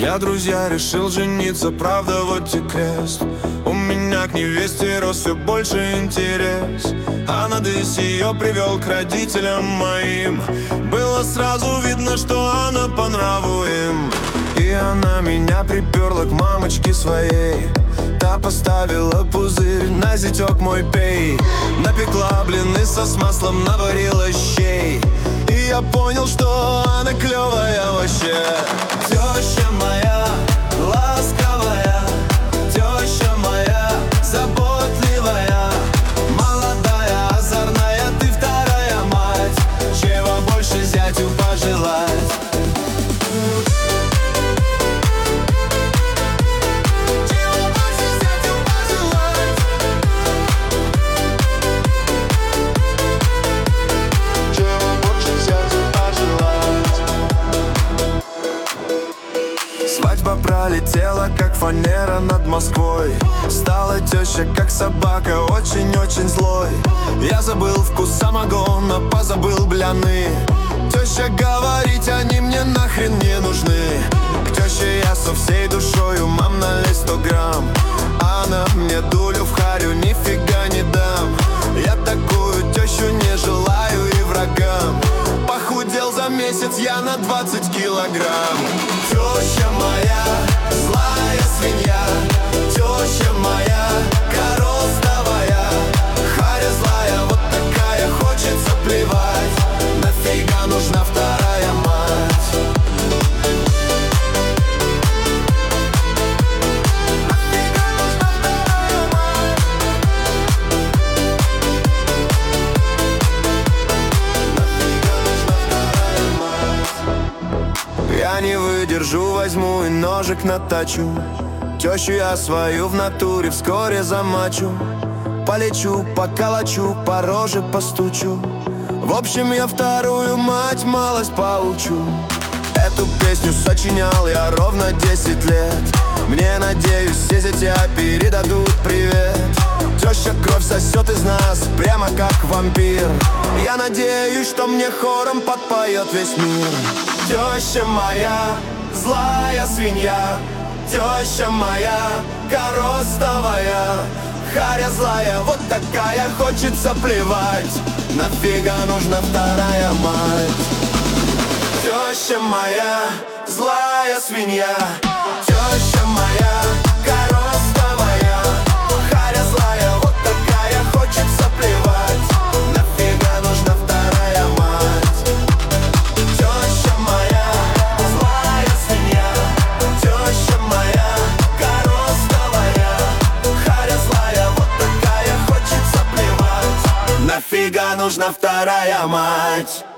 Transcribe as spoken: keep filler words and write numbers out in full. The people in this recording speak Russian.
Я, друзья, решил жениться, правда, вот те крест. У меня к невесте рос все больше интерес, а надысь ее привел к родителям моим. Было сразу видно, что она по нраву им. И она меня приперла к мамочке своей. Та поставила пузырь на зятек мой пей. Напекла блины со с маслом, наварила щей. И я понял, что она клевая вообще. Теща моя ласковая, теща моя заботливая, молодая, озорная, ты вторая мать. Чего больше зятю пожелать? Свадьба пролетела, как фанера над Москвой. Стала теща, как собака, очень-очень злой. Я забыл вкус самогона, позабыл бляны. Теща говорит, они мне нахрен не нужны. К теще я со всей душою, мам, налей сто грамм. Она мне дулю в харю, нифига не дам. Я такую тещу не желаю и врагам. Похудел за месяц я на двадцать килограмм. Теща моя злая свинья, теща моя коростовая, харя злая, вот такая, хочется плевать. Нафига нужна вторая мать? Нафига нужна вторая мать? Нафига нужна вторая мать? Я не выдержу, возьму и ножик наточу. Тещу я свою в натуре вскоре замачу. Полечу, поколочу, по роже постучу. В общем, я вторую мать малость поучу. Эту песню сочинял я ровно десять лет. Мне, надеюсь, все зятя передадут привет. Теща кровь сосет из нас, прямо как вампир. Я надеюсь, что мне хором подпоет весь мир. Теща моя злая свинья, теща моя коростовая, харя злая, вот такая, хочется плевать. Нафига нужна вторая мать? Теща моя злая свинья, теща моя коростовая, харя злая, вот такая, хочется плевать. Нафига нужна вторая мать? Теща моя злая свинья, теща моя коростовая, харя злая, вот такая, хочется плевать. Нафига нужна вторая мать?